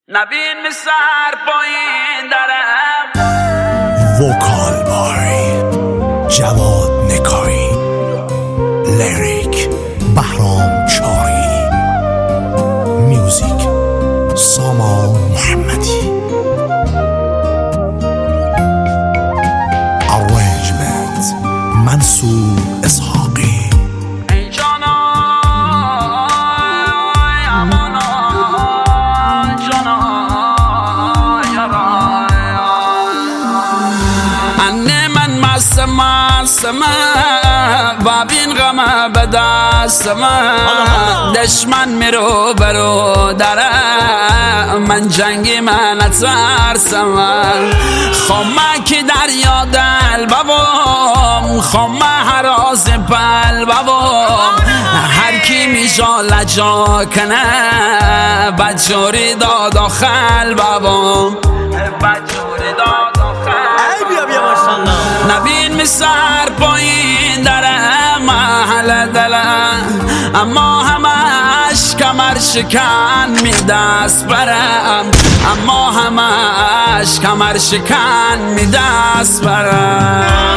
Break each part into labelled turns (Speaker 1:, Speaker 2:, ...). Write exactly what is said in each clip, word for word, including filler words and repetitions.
Speaker 1: نبین می سر پایین درم
Speaker 2: وکال باری جواد نکایی، لیریک بهرام چاری، میوزیک سامان محمدی، ارنجمنت منصور اسحاقی.
Speaker 1: و بین غم به دست من دشمن میرو برو درم، من جنگی من اترسم، خمکی دریا دل بابام، خمه هراز پل بابام، هر کی میجا لجا کنه بجوری داد و خل بابام، بجوری داد و خل.
Speaker 3: بیا بیا ماشاءالله.
Speaker 1: نبین می سر پایین درم محل دلم، اما همش کمر شکن می دست برم، اما همش کمر شکن می دست برم.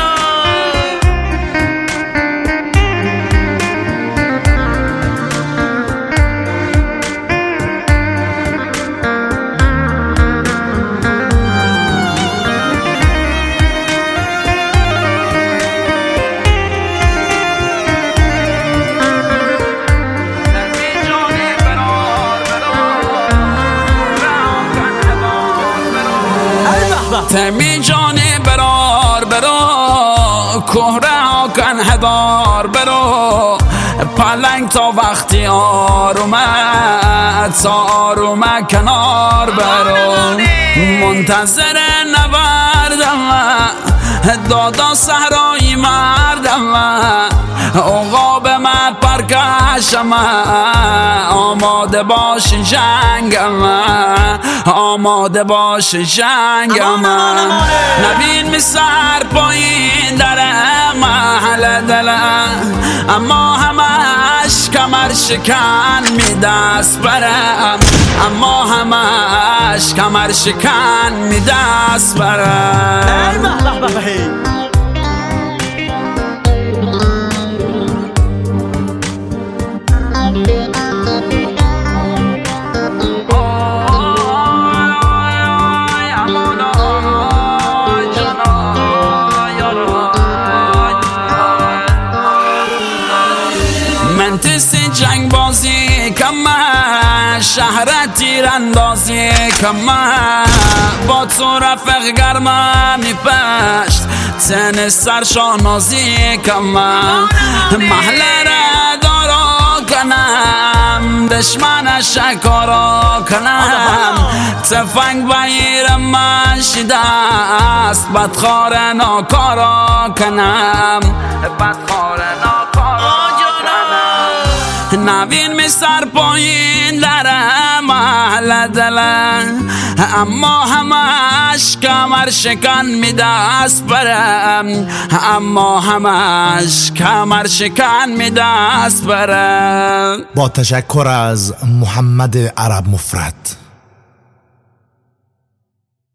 Speaker 1: تمی جانی برار برو، کهره کن هدار برو، پلنگ تا وقتی آرومه تا آرومه کنار برو، منتظر نبردم دادا صحرایی مردم، عقاب من پرکشم، آماده باش جنگم، آماده باش جنگم. نبین می سر پایین درم محل دلم، اما همش کمر شکن می دست برم، اما همش کمر شکن می دست برم. من تسی جنگ بازی کمه، شهر تیر اندازی کمه، با تو رفق گرمه می پشت تن سرشا نازی کمه، محله را دارا کنم دشمن شکارا کنم، تفنگ بگیرم من شیده است بدخار ناکارا کنم، بدخار ناکارا. نبین می سر پایین درم محل دلم، اما همش کمر شکن می دست برم، اما همش کمر شکن می دست برم.
Speaker 2: با تشکر از محمد عرب مفرد.